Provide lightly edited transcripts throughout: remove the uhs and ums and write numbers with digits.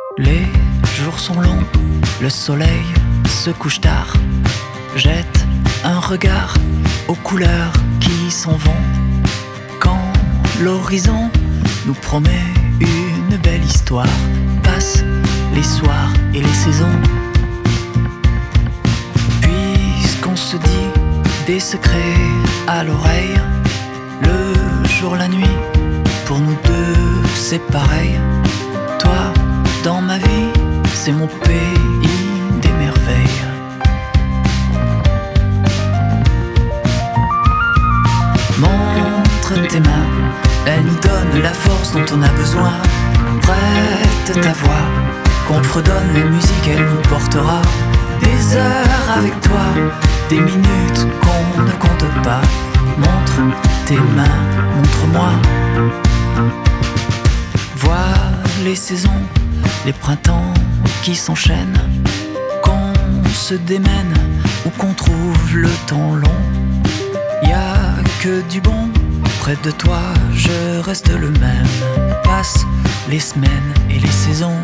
Les jours sont longs, le soleil se couche tard. Jette un regard aux couleurs qui s'en vont. Quand l'horizon nous promet une belle histoire, passent les soirs et les saisons. Puisqu'on se dit des secrets à l'oreille, le jour, la nuit, pour nous deux c'est pareil. Toi, dans ma vie, c'est mon pays des merveilles. Montre tes mains, elles nous donnent la force dont on a besoin. Prête ta voix, qu'on te fredonne la musique, elle nous portera. Des heures avec toi, des minutes qu'on ne compte pas. Montre tes mains, montre-moi. Vois les saisons, les printemps qui s'enchaînent, qu'on se démène ou qu'on trouve le temps long. Y a que du bon, près de toi je reste le même. Passent les semaines et les saisons.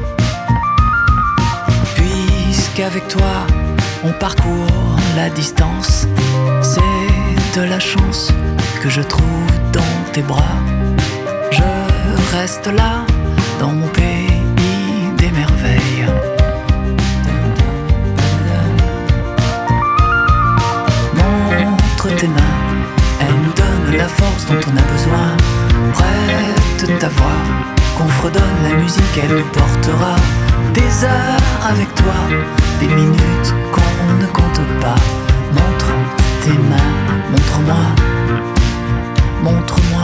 Puisqu'avec toi on parcourt la distance, c'est de la chance que je trouve dans tes bras. Je reste là, dans mon pays des merveilles. Montre tes mains, elles nous donnent la force dont on a besoin. Prête ta voix, qu'on fredonne la musique, elle nous portera. Des heures avec toi, des minutes qu'on ne compte pas. Montre tes mains, montre-moi, montre-moi.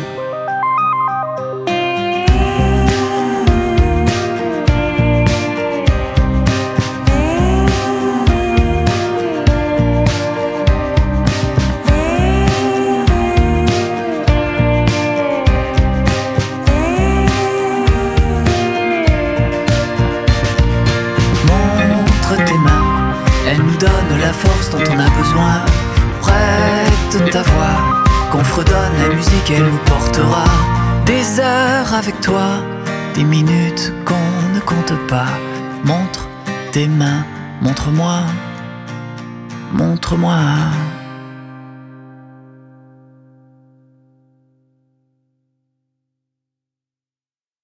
Elle nous donne la force dont on a besoin. Prête ta voix, qu'on fredonne la musique, elle nous portera. Des heures avec toi, des minutes qu'on ne compte pas. Montre tes mains, montre-moi, montre-moi.